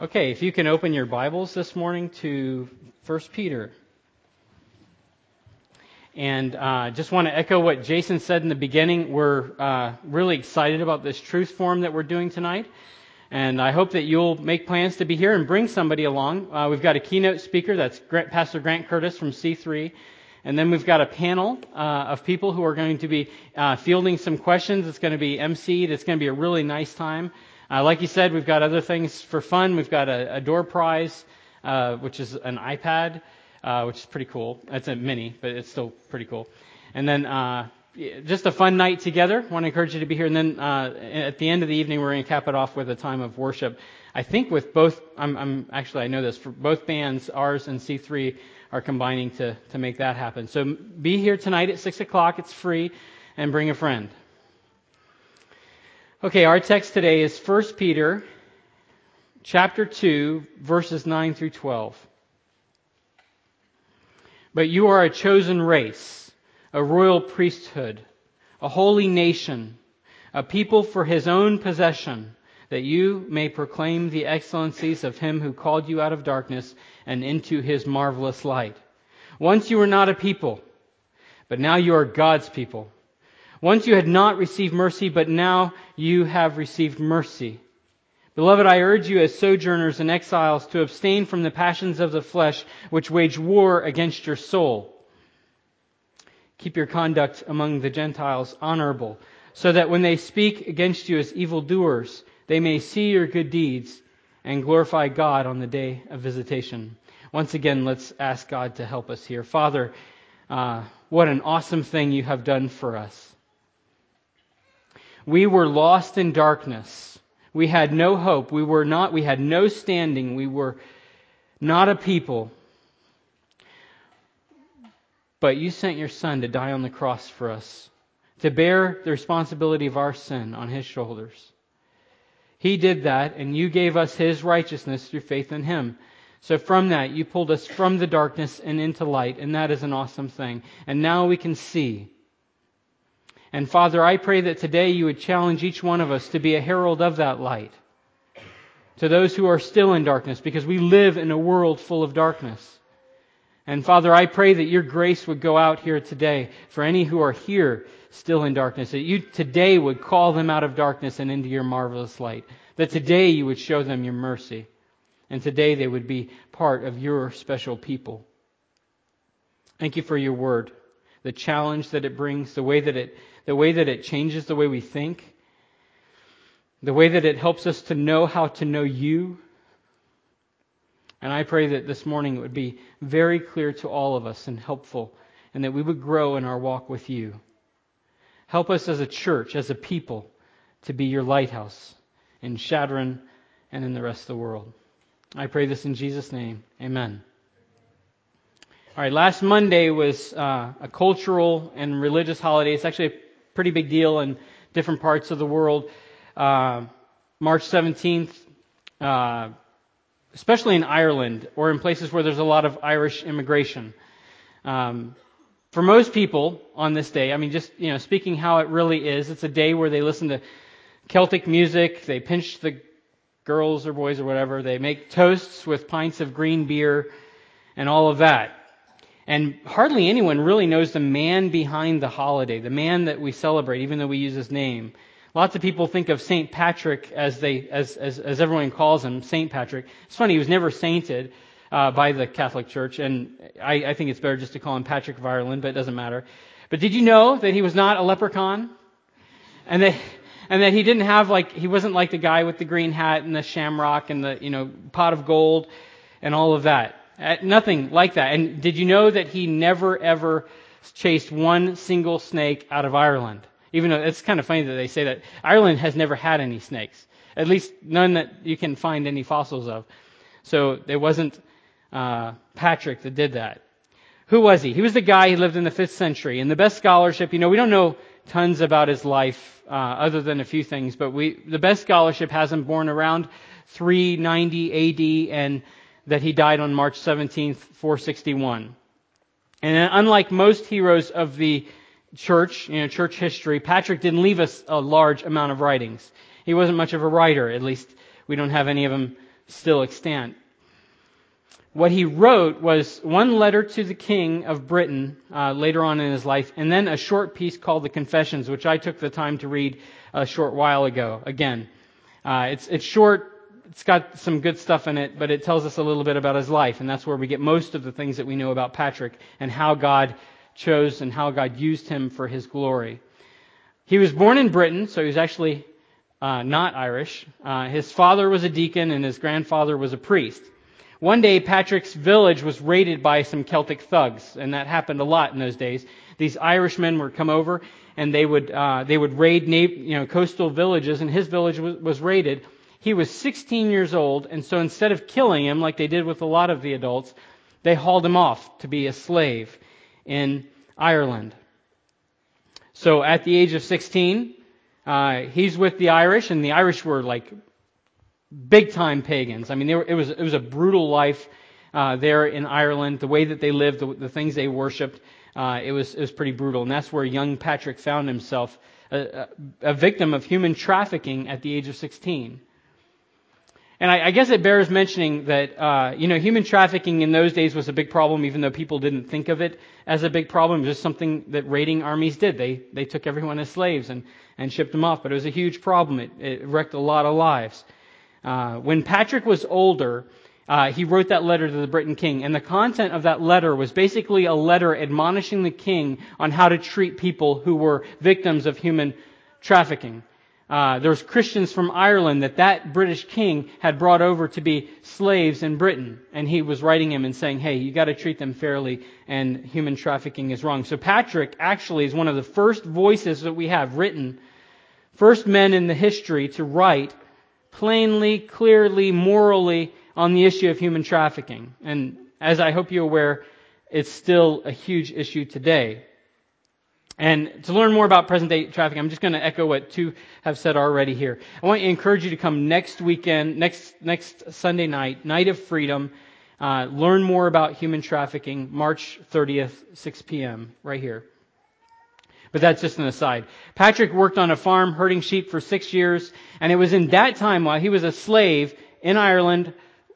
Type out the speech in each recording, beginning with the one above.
Okay, if you can open your Bibles this morning to 1 Peter. And just want to echo what Jason said in the beginning. We're really excited about this truth forum that we're doing tonight. And I hope that you'll make plans to be here and bring somebody along. We've got a keynote speaker, that's Pastor Grant Curtis from C3. And then we've got a panel of people who are going to be fielding some questions. It's going to be emceed. It's going to be a really nice time. Like you said, we've got other things for fun. We've got a door prize, which is an iPad, which is pretty cool. It's a mini, but it's still pretty cool. And then just a fun night together. I want to encourage you to be here. And then at the end of the evening, we're going to cap it off with a time of worship. I think with both, I know this, for both bands, ours and C3, are combining to make that happen. So be here tonight at 6 o'clock. It's free. And bring a friend. Okay, our text today is 1 Peter chapter 2, verses 9 through 12. But you are a chosen race, a royal priesthood, a holy nation, a people for His own possession, that you may proclaim the excellencies of Him who called you out of darkness and into His marvelous light. Once you were not a people, but now you are God's people. Once you had not received mercy, but now you have received mercy. Beloved, I urge you as sojourners and exiles to abstain from the passions of the flesh which wage war against your soul. Keep your conduct among the Gentiles honorable, so that when they speak against you as evildoers, they may see your good deeds and glorify God on the day of visitation. Once again, let's ask God to help us here. Father, what an awesome thing you have done for us. We were lost in darkness. We had no hope. We had no standing. We were not a people. But you sent your Son to die on the cross for us, to bear the responsibility of our sin on His shoulders. He did that, and you gave us His righteousness through faith in Him. So from that, you pulled us from the darkness and into light, and that is an awesome thing. And now we can see. And Father, I pray that today you would challenge each one of us to be a herald of that light to those who are still in darkness, because we live in a world full of darkness. And Father, I pray that your grace would go out here today for any who are here still in darkness, that you today would call them out of darkness and into your marvelous light, that today you would show them your mercy, and today they would be part of your special people. Thank you for your word, the challenge that it brings, the way that it changes the way we think, the way that it helps us to know how to know you. And I pray that this morning it would be very clear to all of us and helpful, and that we would grow in our walk with you. Help us as a church, as a people, to be your lighthouse in Shadron and in the rest of the world. I pray this in Jesus' name. Amen. All right, last Monday was a cultural and religious holiday. It's actually a pretty big deal in different parts of the world. March 17th, especially in Ireland or in places where there's a lot of Irish immigration. For most people on this day, just speaking how it really is, it's a day where they listen to Celtic music, they pinch the girls or boys or whatever, they make toasts with pints of green beer and all of that. And hardly anyone really knows the man behind the holiday, the man that we celebrate, even though we use his name. Lots of people think of St. Patrick as everyone calls him, St. Patrick. It's funny, he was never sainted by the Catholic Church, and I think it's better just to call him Patrick of Ireland, but it doesn't matter. But did you know that he was not a leprechaun? And that he didn't have he wasn't like the guy with the green hat and the shamrock and the pot of gold and all of that. Nothing like that. And did you know that he never ever chased one single snake out of Ireland? Even though it's kind of funny that they say that Ireland has never had any snakes. At least none that you can find any fossils of. So it wasn't Patrick that did that. Who was he? He was the guy who lived in the 5th century. And the best scholarship, we don't know tons about his life other than a few things, but the best scholarship has him born around 390 AD and that he died on March 17th, 461. And unlike most heroes of the church, church history, Patrick didn't leave us a large amount of writings. He wasn't much of a writer, at least we don't have any of them still extant. What he wrote was one letter to the king of Britain later on in his life, and then a short piece called the Confessions, which I took the time to read a short while ago. Again, it's short, it's got some good stuff in it, but it tells us a little bit about his life, and that's where we get most of the things that we know about Patrick and how God chose and how God used him for his glory. He was born in Britain, so he was actually not Irish. His father was a deacon and his grandfather was a priest. One day, Patrick's village was raided by some Celtic thugs, and that happened a lot in those days. These Irishmen would come over, and they would raid coastal villages, and his village was raided. He was 16 years old, and so instead of killing him like they did with a lot of the adults, they hauled him off to be a slave in Ireland. So at the age of 16, he's with the Irish, and the Irish were like big time pagans. I mean, it was a brutal life there in Ireland. The way that they lived, the things they worshipped, it was pretty brutal. And that's where young Patrick found himself a victim of human trafficking at the age of 16. And I guess it bears mentioning that human trafficking in those days was a big problem, even though people didn't think of it as a big problem. It was just something that raiding armies did. They took everyone as slaves and shipped them off. But it was a huge problem. It wrecked a lot of lives. When Patrick was older, he wrote that letter to the Briton king, and the content of that letter was basically a letter admonishing the king on how to treat people who were victims of human trafficking. There was Christians from Ireland that British king had brought over to be slaves in Britain, and he was writing him and saying, hey, you got to treat them fairly, and human trafficking is wrong. So Patrick actually is one of the first voices that we have written, first men in the history to write plainly, clearly, morally on the issue of human trafficking. And as I hope you're aware, it's still a huge issue today. And to learn more about present-day trafficking, I'm just going to echo what two have said already here. I want to encourage you to come next weekend, next Sunday night, Night of Freedom, learn more about human trafficking, March 30th, 6 p.m., right here. But that's just an aside. Patrick worked on a farm herding sheep for 6 years, and it was in that time while he was a slave in Ireland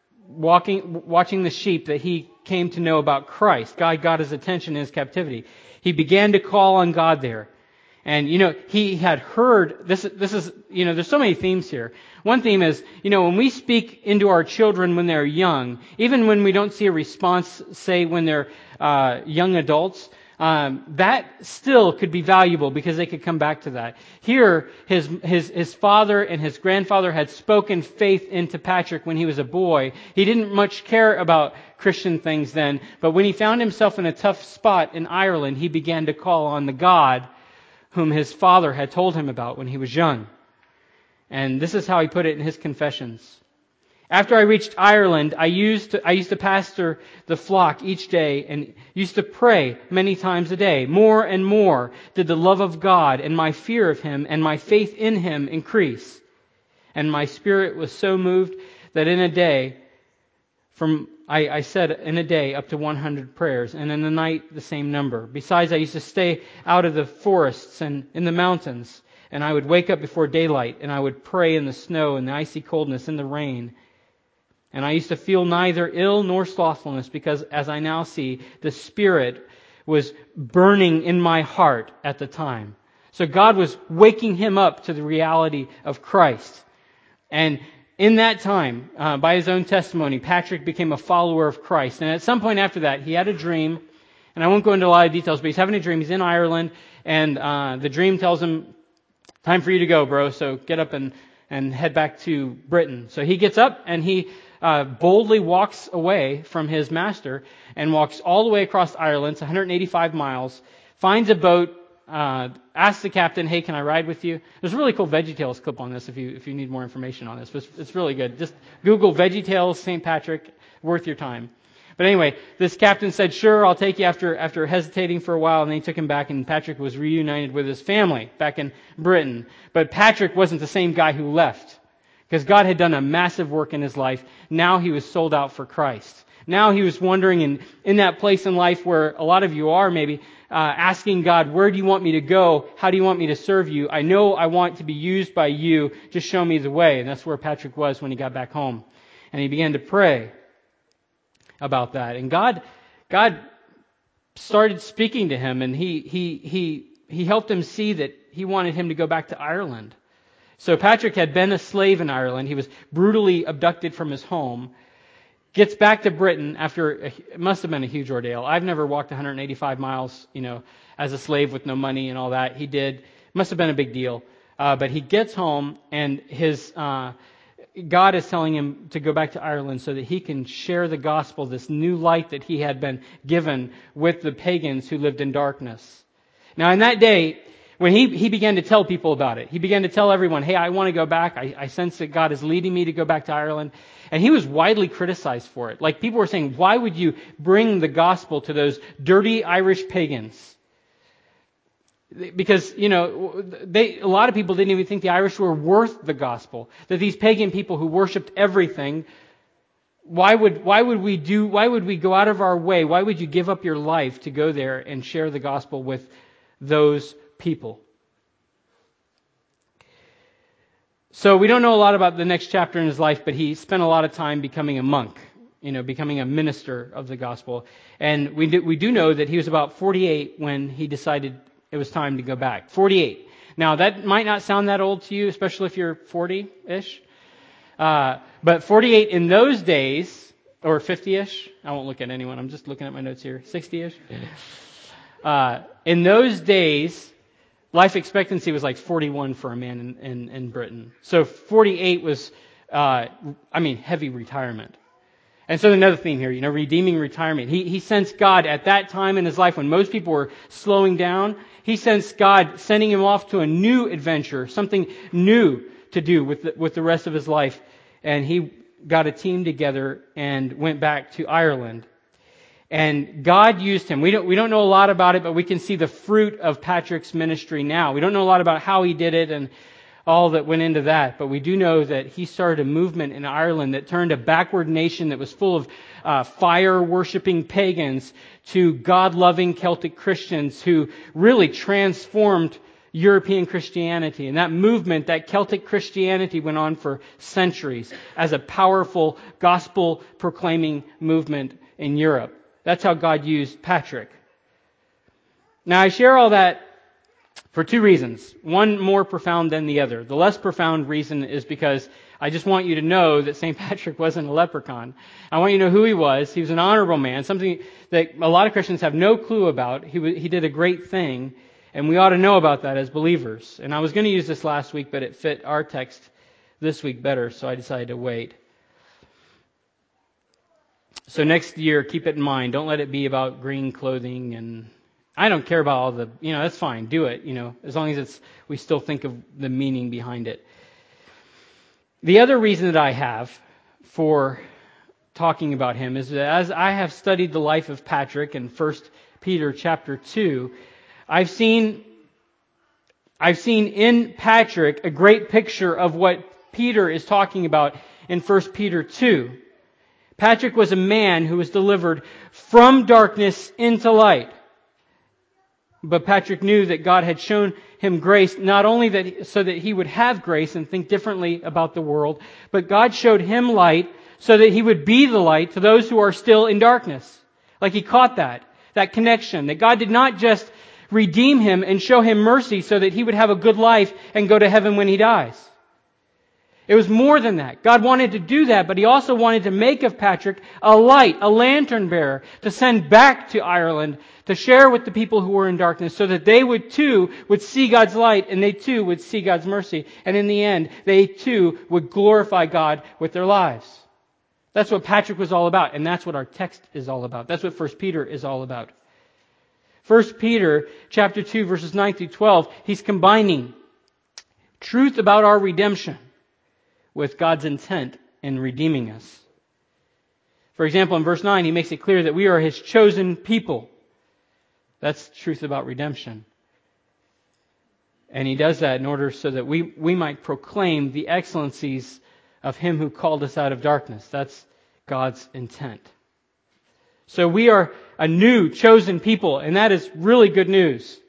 watching the sheep that he came to know about Christ. God got his attention in his captivity. He began to call on God there. And, he had heard, this is, there's so many themes here. One theme is, when we speak into our children when they're young, even when we don't see a response, say when they're young adults, that still could be valuable because they could come back to that. Here, his father and his grandfather had spoken faith into Patrick when he was a boy. He didn't much care about Christian things then, but when he found himself in a tough spot in Ireland, he began to call on the God whom his father had told him about when he was young. And this is how he put it in his Confessions. After I reached Ireland, I used to pastor the flock each day and used to pray many times a day. More and more did the love of God and my fear of Him and my faith in Him increase. And my spirit was so moved that in a day, I said in a day up to 100 prayers, and in the night the same number. Besides, I used to stay out of the forests and in the mountains, and I would wake up before daylight, and I would pray in the snow and the icy coldness and the rain. And I used to feel neither ill nor slothfulness because, as I now see, the Spirit was burning in my heart at the time. So God was waking him up to the reality of Christ. And in that time, by his own testimony, Patrick became a follower of Christ. And at some point after that, he had a dream. And I won't go into a lot of details, but he's having a dream. He's in Ireland. And the dream tells him, time for you to go, bro. So get up and head back to Britain. So he gets up and he boldly walks away from his master and walks all the way across Ireland. It's 185 miles. Finds a boat. Asks the captain, hey, can I ride with you? There's a really cool VeggieTales clip on this if you need more information on this. It's really good. Just Google VeggieTales St. Patrick. Worth your time. But anyway, this captain said, sure, I'll take you after hesitating for a while. And then he took him back, and Patrick was reunited with his family back in Britain. But Patrick wasn't the same guy who left, because God had done a massive work in his life. Now he was sold out for Christ. Now he was wondering in that place in life where a lot of you are maybe, asking God, where do you want me to go? How do you want me to serve you? I know I want to be used by you. Just show me the way. And that's where Patrick was when he got back home. And he began to pray about that. And God started speaking to him, and he helped him see that he wanted him to go back to Ireland. So Patrick had been a slave in Ireland. He was brutally abducted from his home. Gets back to Britain after, it must have been a huge ordeal. I've never walked 185 miles, as a slave with no money and all that. He did. It must have been a big deal. But he gets home, and God is telling him to go back to Ireland so that he can share the gospel, this new light that he had been given, with the pagans who lived in darkness. Now, in that day, when he began to tell people about it, he began to tell everyone, hey, I want to go back. I sense that God is leading me to go back to Ireland. And he was widely criticized for it. Like, people were saying, why would you bring the gospel to those dirty Irish pagans? Because, a lot of people didn't even think the Irish were worth the gospel. That these pagan people who worshipped everything, why would we go out of our way? Why would you give up your life to go there and share the gospel with those people? So we don't know a lot about the next chapter in his life, but he spent a lot of time becoming a monk, becoming a minister of the gospel. And we do know that he was about 48 when he decided it was time to go back. 48. Now, that might not sound that old to you, especially if you're 40-ish. But 48 in those days, or 50-ish, I won't look at anyone, I'm just looking at my notes here, 60-ish. In those days, life expectancy was like 41 for a man in Britain. So 48 was, heavy retirement. And so another theme here, redeeming retirement. He sensed God at that time in his life when most people were slowing down. He sensed God sending him off to a new adventure, something new to do with the rest of his life. And he got a team together and went back to Ireland. And God used him. We don't know a lot about it, but we can see the fruit of Patrick's ministry now. We don't know a lot about how he did it and all that went into that, but we do know that he started a movement in Ireland that turned a backward nation that was full of fire-worshipping pagans to God-loving Celtic Christians who really transformed European Christianity. And that movement, that Celtic Christianity, went on for centuries as a powerful gospel-proclaiming movement in Europe. That's how God used Patrick. Now, I share all that for two reasons. One more profound than the other. The less profound reason is because I just want you to know that St. Patrick wasn't a leprechaun. I want you to know who he was. He was an honorable man, something that a lot of Christians have no clue about. He did a great thing, and we ought to know about that as believers. And I was going to use this last week, but it fit our text this week better, so I decided to wait. So next year, keep it in mind. Don't let it be about green clothing, and I don't care about all the, that's fine. Do it, as long as we still think of the meaning behind it. The other reason that I have for talking about him is that as I have studied the life of Patrick in 1 Peter chapter 2, I've seen in Patrick a great picture of what Peter is talking about in 1 Peter 2. Patrick was a man who was delivered from darkness into light. But Patrick knew that God had shown him grace, not only so that he would have grace and think differently about the world, but God showed him light so that he would be the light to those who are still in darkness. Like he caught that connection, that God did not just redeem him and show him mercy so that he would have a good life and go to heaven when he dies. It was more than that. God wanted to do that, but He also wanted to make of Patrick a light, a lantern bearer, to send back to Ireland, to share with the people who were in darkness, so that they would see God's light, and they too would see God's mercy. And in the end, they too would glorify God with their lives. That's what Patrick was all about, and that's what our text is all about. That's what 1 Peter is all about. 1 Peter chapter 2, verses 9 through 12, he's combining truth about our redemption with God's intent in redeeming us. For example, in verse 9, he makes it clear that we are His chosen people. That's truth about redemption. And he does that in order so that we might proclaim the excellencies of Him who called us out of darkness. That's God's intent. So we are a new chosen people, and that is really good news.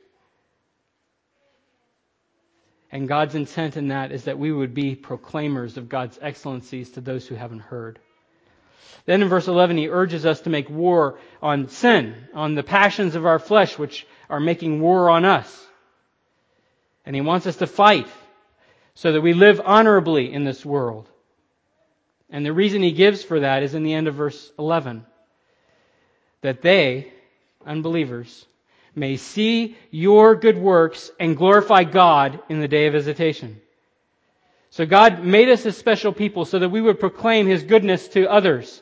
And God's intent in that is that we would be proclaimers of God's excellencies to those who haven't heard. Then in verse 11, he urges us to make war on sin, on the passions of our flesh, which are making war on us. And he wants us to fight so that we live honorably in this world. And the reason he gives for that is in the end of verse 11. That they, unbelievers, may see your good works and glorify God in the day of visitation. So God made us a special people so that we would proclaim His goodness to others.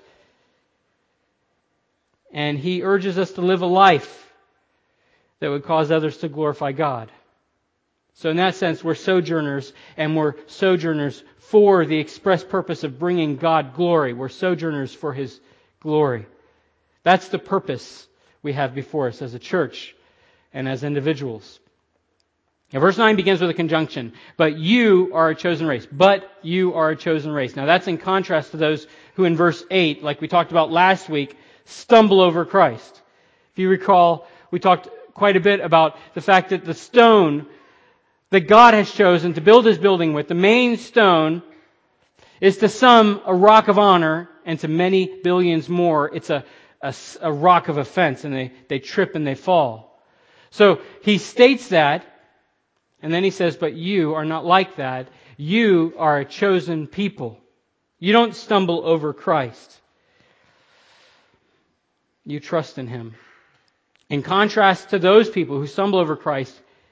And He urges us to live a life that would cause others to glorify God. So in that sense, we're sojourners, and we're sojourners for the express purpose of bringing God glory. We're sojourners for His glory. That's the purpose we have before us as a church and as individuals. Now, verse 9 begins with a conjunction. But you are a chosen race. But you are a chosen race. Now that's in contrast to those who in verse 8, like we talked about last week, stumble over Christ. If you recall, we talked quite a bit about the fact that the stone that God has chosen to build His building with, the main stone, is to some a rock of honor, and to many billions more, it's a rock of offense, and they trip and they fall. So he states that, and then he says, but you are not like that. You are a chosen people. You don't stumble over Christ. You trust in Him. In contrast to those people who stumble over Christ,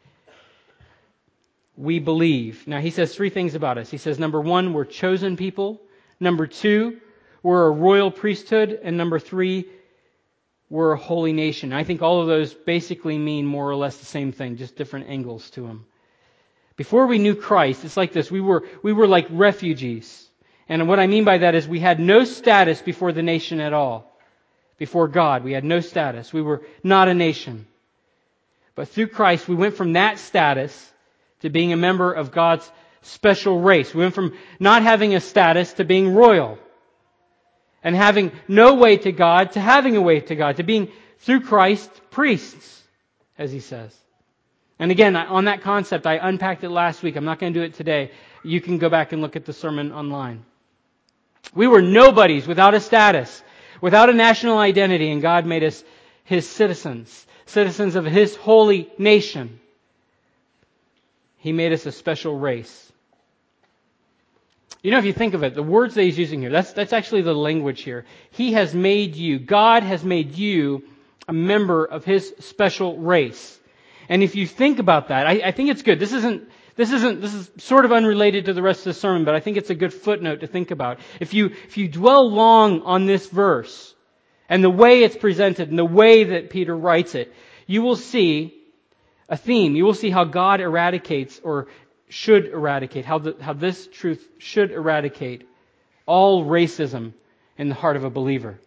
we believe. Now he says three things about us. He says, number one, we're chosen people. Number two, we're a royal priesthood. And number three, we're a holy nation. I think all of those basically mean more or less the same thing, just different angles to them. Before we knew Christ, it's like this. We were like refugees. And what I mean by that is we had no status before the nation at all. Before God, we had no status. We were not a nation. But through Christ, we went from that status to being a member of God's special race. We went from not having a status to being royal. And having no way to God to having a way to God. To being, through Christ, priests, as he says. And again, on that concept, I unpacked it last week. I'm not going to do it today. You can go back and look at the sermon online. We were nobodies without a status, without a national identity, and God made us His citizens, citizens of His holy nation. He made us a special race. You know, if you think of it, the words that he's using here, that's actually the language here. He has made you, God has made you a member of His special race. And if you think about that, I think it's good. This is sort of unrelated to the rest of the sermon, but I think it's a good footnote to think about. If you dwell long on this verse and the way it's presented and the way that Peter writes it, you will see a theme. You will see how God eradicates or should eradicate, how this truth should eradicate all racism in the heart of a believer.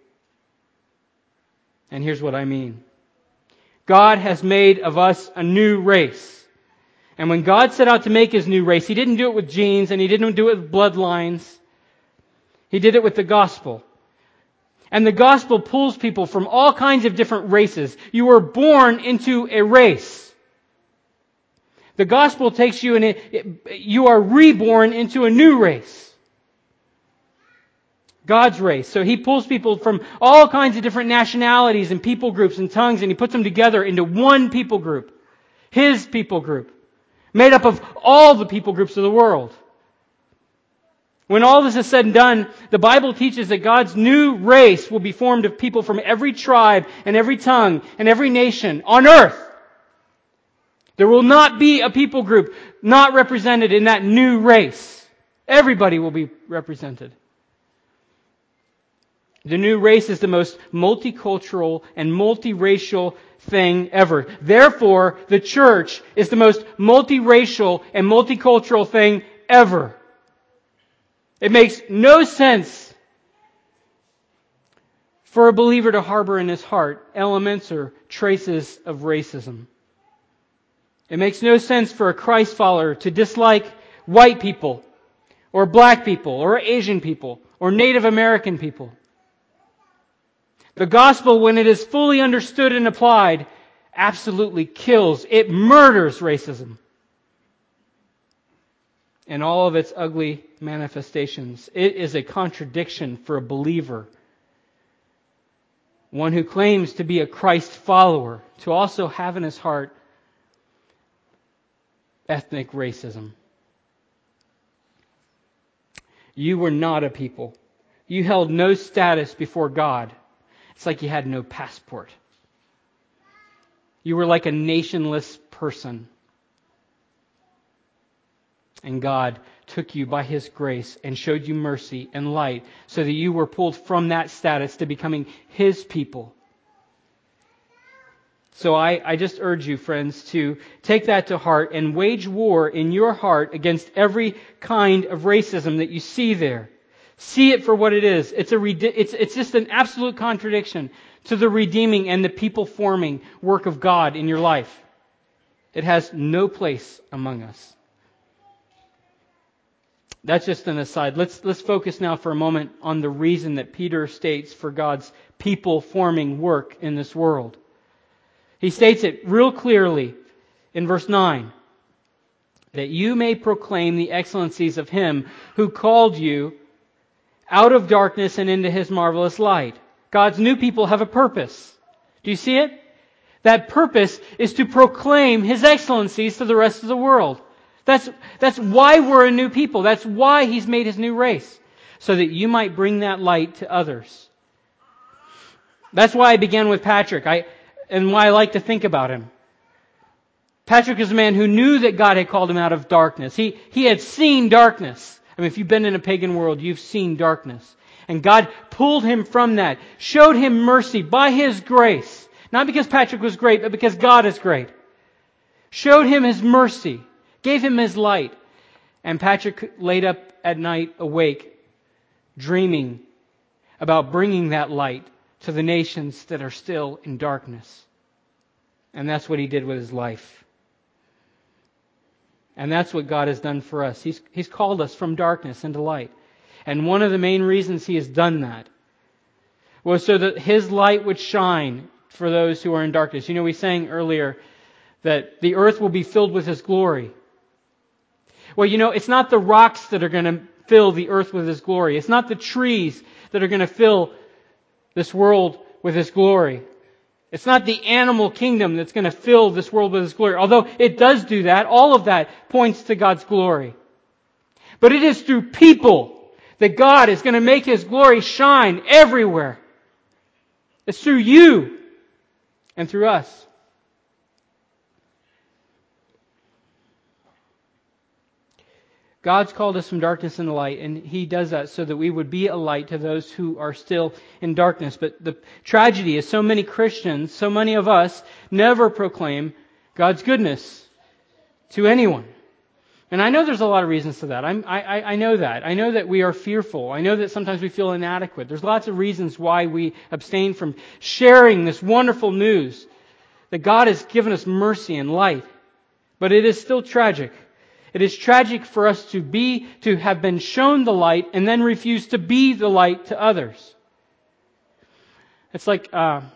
And here's what I mean. God has made of us a new race. And when God set out to make His new race, He didn't do it with genes and He didn't do it with bloodlines. He did it with the gospel. And the gospel pulls people from all kinds of different races. You were born into a race. The gospel takes you you are reborn into a new race. God's race. So He pulls people from all kinds of different nationalities and people groups and tongues, and He puts them together into one people group. His people group. Made up of all the people groups of the world. When all this is said and done, the Bible teaches that God's new race will be formed of people from every tribe and every tongue and every nation on earth. There will not be a people group not represented in that new race. Everybody will be represented. The new race is the most multicultural and multiracial thing ever. Therefore, the church is the most multiracial and multicultural thing ever. It makes no sense for a believer to harbor in his heart elements or traces of racism. It makes no sense for a Christ follower to dislike white people, or black people, or Asian people, or Native American people. The gospel, when it is fully understood and applied, absolutely kills. It murders racism and all of its ugly manifestations. It is a contradiction for a believer one who claims to be a Christ follower, to also have in his heart ethnic racism. You were not a people. You held no status before God. It's like you had no passport. You were like a nationless person. And God took you by His grace and showed you mercy and light so that you were pulled from that status to becoming His people. So I just urge you, friends, to take that to heart and wage war in your heart against every kind of racism that you see there. See it for what it is. It's just an absolute contradiction to the redeeming and the people-forming work of God in your life. It has no place among us. That's just an aside. Let's focus now for a moment on the reason that Peter states for God's people-forming work in this world. He states it real clearly in verse 9. That you may proclaim the excellencies of Him who called you out of darkness and into His marvelous light. God's new people have a purpose. Do you see it? That purpose is to proclaim His excellencies to the rest of the world. That's why we're a new people. That's why He's made His new race. So that you might bring that light to others. That's why I began with Patrick. And why I like to think about him. Patrick is a man who knew that God had called him out of darkness. He had seen darkness. I mean, if you've been in a pagan world, you've seen darkness. And God pulled him from that, showed him mercy by His grace. Not because Patrick was great, but because God is great. Showed him His mercy, gave him His light. And Patrick laid up at night awake, dreaming about bringing that light to the nations that are still in darkness. And that's what he did with his life. And that's what God has done for us. He's called us from darkness into light. And one of the main reasons He has done that was so that His light would shine for those who are in darkness. You know, we sang earlier that the earth will be filled with His glory. Well, you know, it's not the rocks that are going to fill the earth with His glory. It's not the trees that are going to fill this world with His glory. It's not the animal kingdom that's going to fill this world with His glory. Although it does do that, all of that points to God's glory. But it is through people that God is going to make His glory shine everywhere. It's through you and through us. God's called us from darkness into light, and He does that so that we would be a light to those who are still in darkness. But the tragedy is so many Christians, so many of us, never proclaim God's goodness to anyone. And I know there's a lot of reasons to that. I know that. I know that we are fearful. I know that sometimes we feel inadequate. There's lots of reasons why we abstain from sharing this wonderful news that God has given us mercy and light. But it is still tragic. It is tragic for us to have been shown the light and then refuse to be the light to others. It's like,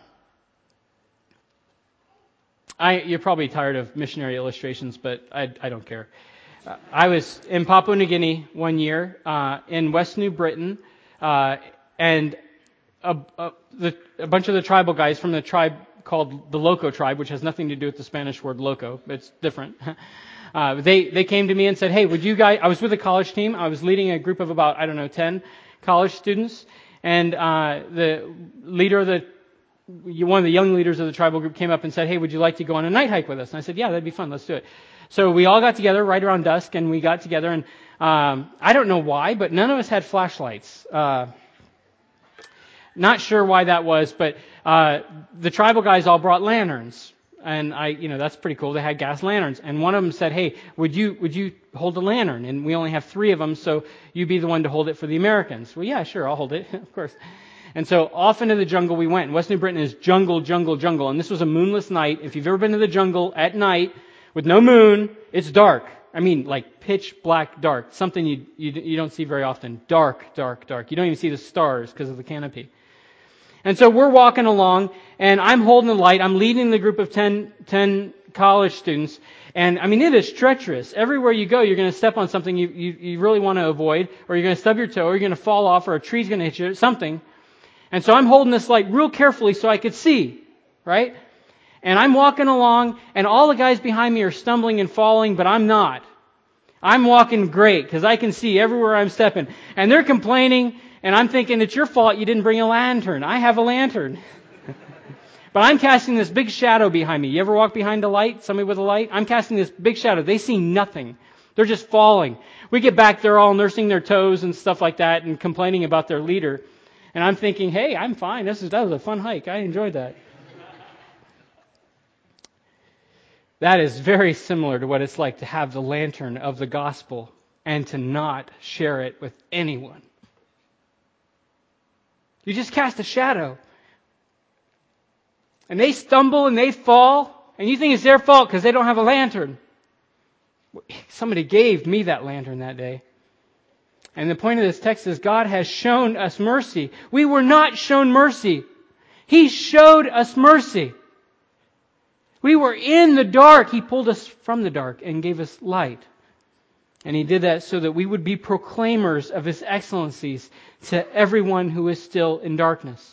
you're probably tired of missionary illustrations, but I don't care. I was in Papua New Guinea one year, in West New Britain, and a bunch of the tribal guys from the tribe called the Loco tribe, which has nothing to do with the Spanish word loco, but it's different. They came to me and said, hey, would you guys, I was with a college team. I was leading a group of about, 10 college students. And the leader of one of the young leaders of the tribal group came up and said, hey, would you like to go on a night hike with us? And I said, yeah, that'd be fun. Let's do it. So we all got together right around dusk, and we got together. And I don't know why, but none of us had flashlights. Not sure why that was, but the tribal guys all brought lanterns. And that's pretty cool. They had gas lanterns. And one of them said, hey, would you hold a lantern? And we only have 3 of them, so you be the one to hold it for the Americans. Well, yeah, sure, I'll hold it, of course. And so off into the jungle we went. West New Britain is jungle, jungle, jungle. And this was a moonless night. If you've ever been to the jungle at night with no moon, it's dark. I mean, like pitch black dark. Something you don't see very often. Dark, dark, dark. You don't even see the stars because of the canopy. And so we're walking along, and I'm holding the light. I'm leading the group of 10 college students. And I mean, it is treacherous. Everywhere you go, you're going to step on something you really want to avoid, or you're going to stub your toe, or you're going to fall off, or a tree's going to hit you, something. And so I'm holding this light real carefully so I could see, right? And I'm walking along, and all the guys behind me are stumbling and falling, but I'm not. I'm walking great because I can see everywhere I'm stepping. And they're complaining, and I'm thinking, it's your fault you didn't bring a lantern. I have a lantern. But I'm casting this big shadow behind me. You ever walk behind a light? Somebody with a light? I'm casting this big shadow. They see nothing. They're just falling. We get back, they're all nursing their toes and stuff like that and complaining about their leader. And I'm thinking, hey, I'm fine. That was a fun hike. I enjoyed that. That is very similar to what it's like to have the lantern of the gospel and to not share it with anyone. You just cast a shadow. And they stumble and they fall, and you think it's their fault because they don't have a lantern. Somebody gave me that lantern that day. And the point of this text is God has shown us mercy. We were not shown mercy. He showed us mercy. We were in the dark. He pulled us from the dark and gave us light. And He did that so that we would be proclaimers of His excellencies to everyone who is still in darkness.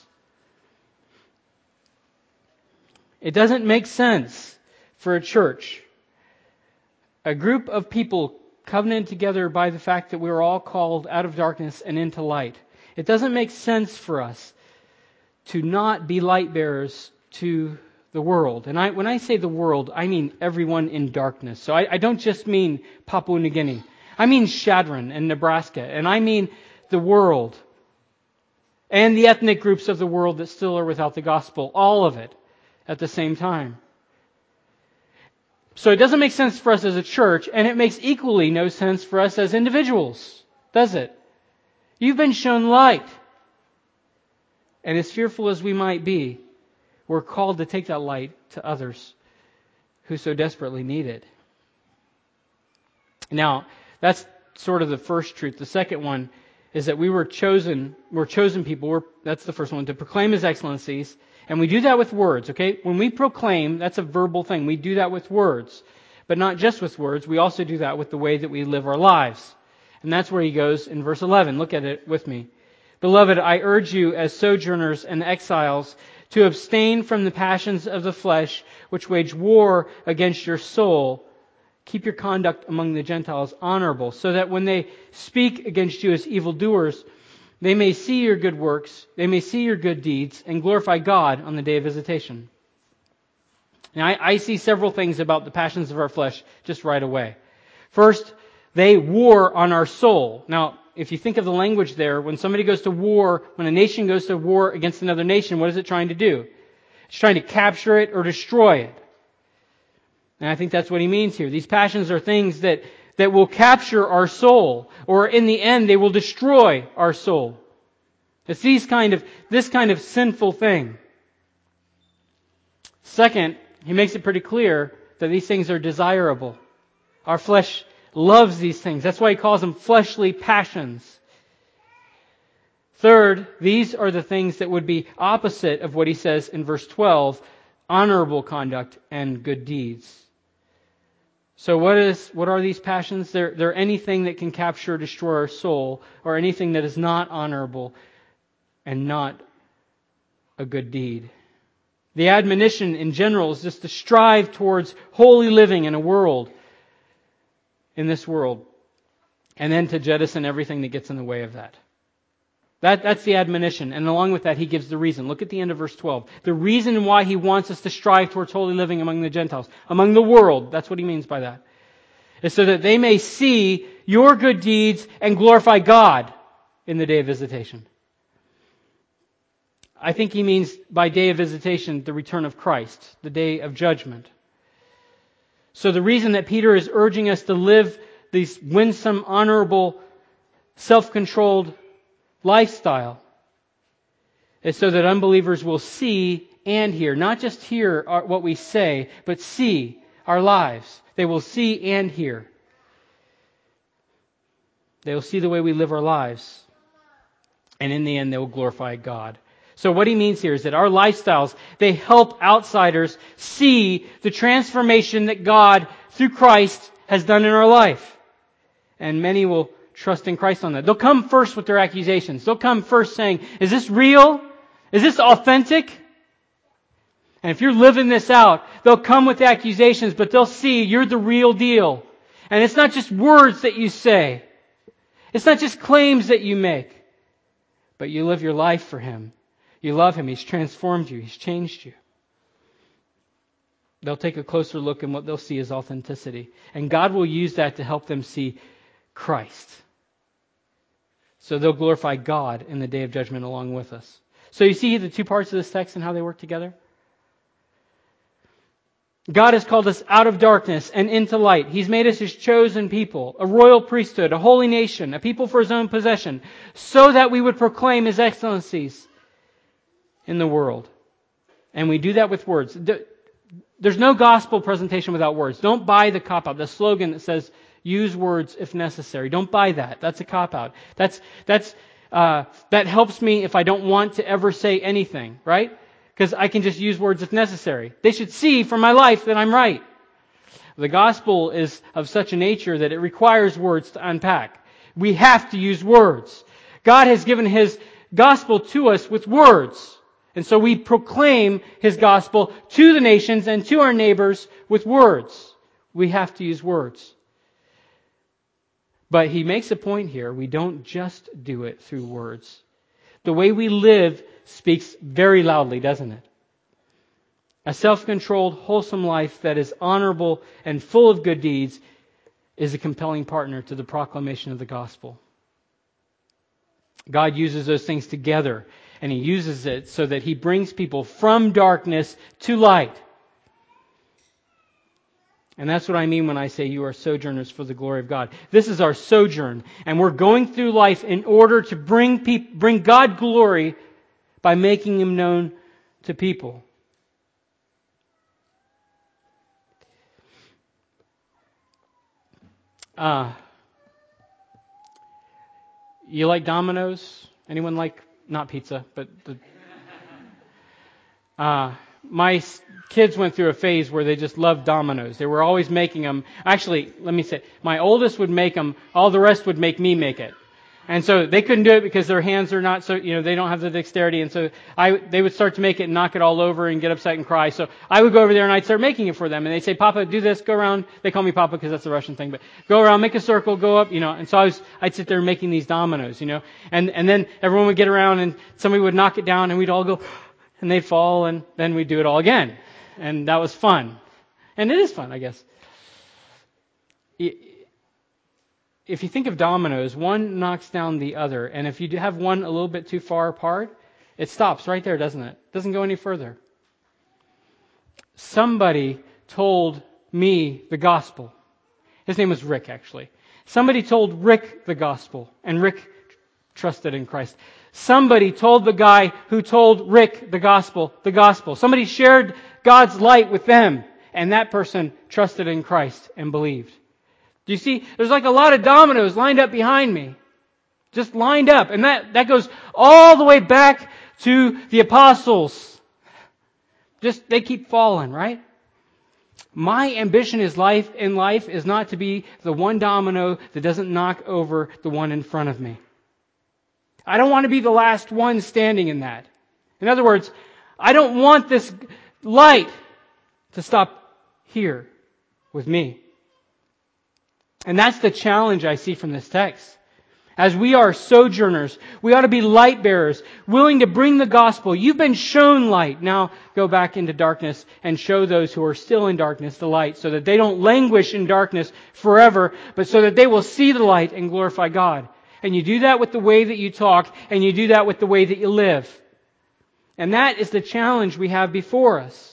It doesn't make sense for a church, a group of people covenanted together by the fact that we are all called out of darkness and into light. It doesn't make sense for us to not be light bearers to the world. And when I say the world, I mean everyone in darkness. So I don't just mean Papua New Guinea. I mean Chadron and Nebraska. And I mean the world. And the ethnic groups of the world that still are without the gospel. All of it at the same time. So it doesn't make sense for us as a church, and it makes equally no sense for us as individuals, does it? You've been shown light. And as fearful as we might be, we're called to take that light to others who so desperately need it. Now, that's sort of the first truth. The second one is that we're chosen people. That's the first one, to proclaim His excellencies. And we do that with words, okay? When we proclaim, that's a verbal thing. We do that with words. But not just with words, we also do that with the way that we live our lives. And that's where he goes in verse 11. Look at it with me. Beloved, I urge you as sojourners and exiles to abstain from the passions of the flesh which wage war against your soul. Keep your conduct among the Gentiles honorable, so that when they speak against you as evildoers, they may see your good works, they may see your good deeds, and glorify God on the day of visitation. Now, I see several things about the passions of our flesh just right away. First, they war on our soul. Now, if you think of the language there, when somebody goes to war, when a nation goes to war against another nation, what is it trying to do? It's trying to capture it or destroy it. And I think that's what he means here. These passions are things that will capture our soul, or in the end, they will destroy our soul. It's this kind of sinful thing. Second, he makes it pretty clear that these things are desirable. Our flesh loves these things. That's why he calls them fleshly passions. Third, these are the things that would be opposite of what he says in verse 12, honorable conduct and good deeds. So what are these passions? They're anything that can capture or destroy our soul, or anything that is not honorable and not a good deed. The admonition in general is just to strive towards holy living in this world, and then to jettison everything that gets in the way of that. That's the admonition. And along with that, he gives the reason. Look at the end of verse 12. The reason why he wants us to strive towards holy living among the Gentiles, among the world. That's what he means by that. Is so that they may see your good deeds and glorify God in the day of visitation. I think he means by day of visitation, the return of Christ, the day of judgment. So the reason that Peter is urging us to live this winsome, honorable, self-controlled lifestyle is so that unbelievers will see and hear. Not just hear what we say, but see our lives. They will see and hear. They will see the way we live our lives. And in the end, they will glorify God. So what he means here is that our lifestyles, they help outsiders see the transformation that God, through Christ, has done in our life. And many will trust in Christ on that. They'll come first with their accusations. They'll come first saying, is this real? Is this authentic? And if you're living this out, they'll come with accusations, but they'll see you're the real deal. And it's not just words that you say. It's not just claims that you make. But you live your life for Him. You love Him. He's transformed you. He's changed you. They'll take a closer look, and what they'll see is authenticity. And God will use that to help them see Christ. So they'll glorify God in the day of judgment along with us. So you see the two parts of this text and how they work together? God has called us out of darkness and into light. He's made us His chosen people, a royal priesthood, a holy nation, a people for His own possession, so that we would proclaim His excellencies in the world. And we do that with words. There's no gospel presentation without words. Don't buy the cop-out, the slogan that says, use words if necessary. Don't buy that. That's a cop-out. That helps me if I don't want to ever say anything, right? Because I can just use words if necessary. They should see from my life that I'm right. The gospel is of such a nature that it requires words to unpack. We have to use words. God has given His gospel to us with words. And so we proclaim His gospel to the nations and to our neighbors with words. We have to use words. But He makes a point here. We don't just do it through words. The way we live speaks very loudly, doesn't it? A self-controlled, wholesome life that is honorable and full of good deeds is a compelling partner to the proclamation of the gospel. God uses those things together, and He uses it so that He brings people from darkness to light. And that's what I mean when I say you are sojourners for the glory of God. This is our sojourn, and we're going through life in order to bring God glory by making Him known to people. You like Domino's? Anyone like, not pizza, but my kids went through a phase where they just loved Domino's. They were always making them. Actually, let me say, my oldest would make them. All the rest would make me make it. And so they couldn't do it because their hands are not so, they don't have the dexterity. And so they would start to make it and knock it all over and get upset and cry. So I would go over there and I'd start making it for them. And they'd say, Papa, do this, go around. They call me Papa because that's a Russian thing, but go around, make a circle, go up, And so I'd sit there making these dominoes, And then everyone would get around and somebody would knock it down and we'd all go, and they'd fall and then we'd do it all again. And that was fun. And it is fun, I guess. If you think of dominoes, one knocks down the other. And if you have one a little bit too far apart, it stops right there, doesn't it? It doesn't go any further. Somebody told me the gospel. His name was Rick, actually. Somebody told Rick the gospel, and Rick trusted in Christ. Somebody told the guy who told Rick the gospel. Somebody shared God's light with them, and that person trusted in Christ and believed. Do you see? There's like a lot of dominoes lined up behind me. Just lined up. And that goes all the way back to the apostles. They keep falling, right? My ambition in life is not to be the one domino that doesn't knock over the one in front of me. I don't want to be the last one standing in that. In other words, I don't want this light to stop here with me. And that's the challenge I see from this text. As we are sojourners, we ought to be light bearers, willing to bring the gospel. You've been shown light. Now go back into darkness and show those who are still in darkness the light, so that they don't languish in darkness forever, but so that they will see the light and glorify God. And you do that with the way that you talk, and you do that with the way that you live. And that is the challenge we have before us.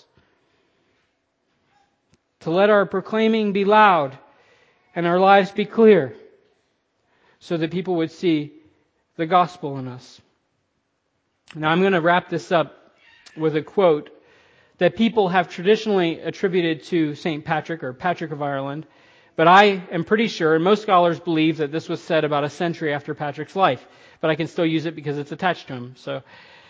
To let our proclaiming be loud and our lives be clear, so that people would see the gospel in us. Now I'm going to wrap this up with a quote that people have traditionally attributed to St. Patrick, or Patrick of Ireland, but I am pretty sure, and most scholars believe, that this was said about a century after Patrick's life, but I can still use it because it's attached to him. So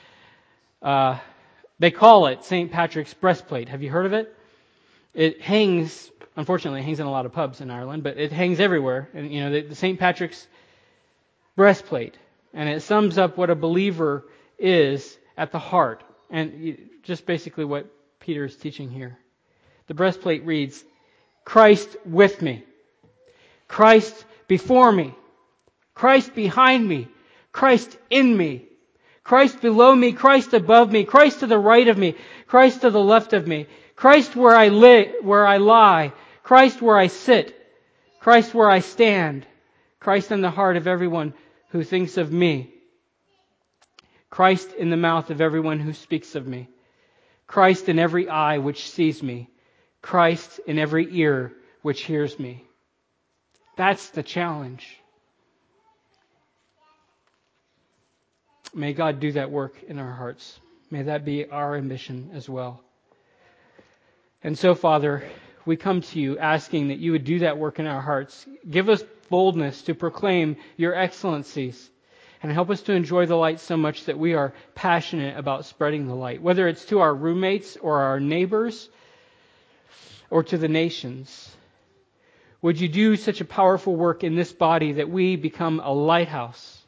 they call it St. Patrick's breastplate. Have you heard of it? It hangs, unfortunately, it hangs in a lot of pubs in Ireland, but it hangs everywhere. And the St. Patrick's breastplate. And it sums up what a believer is at the heart. And just basically what Peter is teaching here. The breastplate reads, Christ with me, Christ before me, Christ behind me, Christ in me, Christ below me, Christ above me, Christ to the right of me, Christ to the left of me, Christ where I lie, Christ where I sit, Christ where I stand, Christ in the heart of everyone who thinks of me, Christ in the mouth of everyone who speaks of me, Christ in every eye which sees me, Christ in every ear which hears me. That's the challenge. May God do that work in our hearts. May that be our ambition as well. And so, Father, we come to you asking that you would do that work in our hearts. Give us boldness to proclaim your excellencies and help us to enjoy the light so much that we are passionate about spreading the light, whether it's to our roommates or our neighbors or to the nations. Would you do such a powerful work in this body that we become a lighthouse,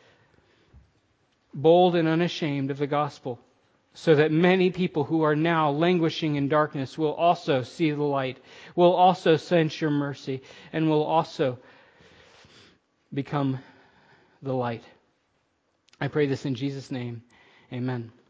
bold and unashamed of the gospel, so that many people who are now languishing in darkness will also see the light, will also sense your mercy, and will also become the light. I pray this in Jesus' name. Amen.